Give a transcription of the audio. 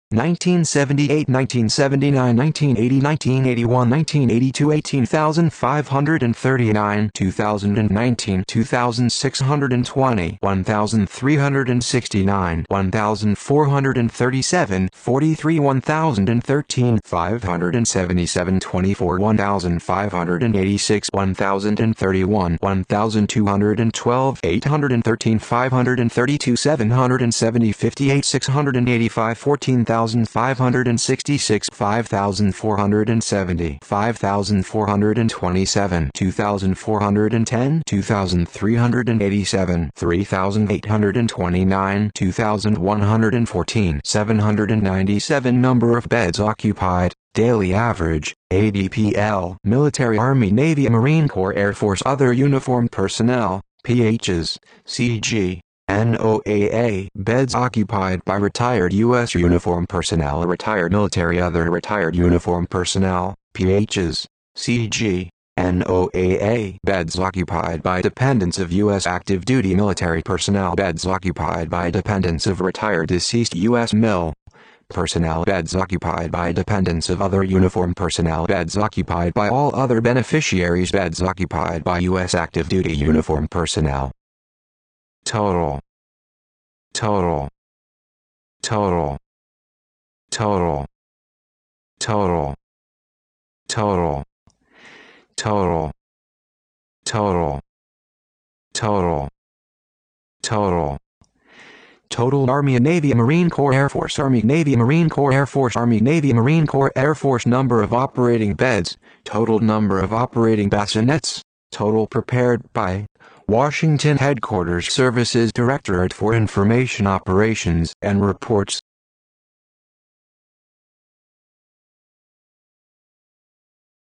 1978, 1979, 1980, 1981, 1982, 18,539, 2019, 2,620, 1,369, 1,437, 43, 1,013, 577, 24, 1,586, 1,031, 1,212, 813, 532, 770, 58, 685, 14,566, 5,470, 5,427, 2,410, 2,387, 3,829, 2,114, 797 number of beds occupied, daily average, ADPL, Military, Army, Navy, Marine Corps, Air Force, other uniformed personnel, PHs, CG. NOAA, beds occupied by retired U.S. uniformed personnel, retired military, other retired uniformed personnel, PHs, CG. NOAA, beds occupied by dependents of U.S. active duty military personnel, beds occupied by dependents of retired deceased U.S. MIL personnel, beds occupied by dependents of other uniformed personnel, beds occupied by all other beneficiaries, beds occupied by U.S. active duty uniformed personnel. Total. Total. Total. Total. Total. Total. Total. Total. Total. Total. Total Army and Navy, Marine Corps, Air Force, Army, Navy, Marine Corps, Air Force, Army, Navy, Marine Corps, Air Force. Number of operating beds, total number of operating bassinets, total prepared by Washington Headquarters Services Directorate for Information Operations and Reports.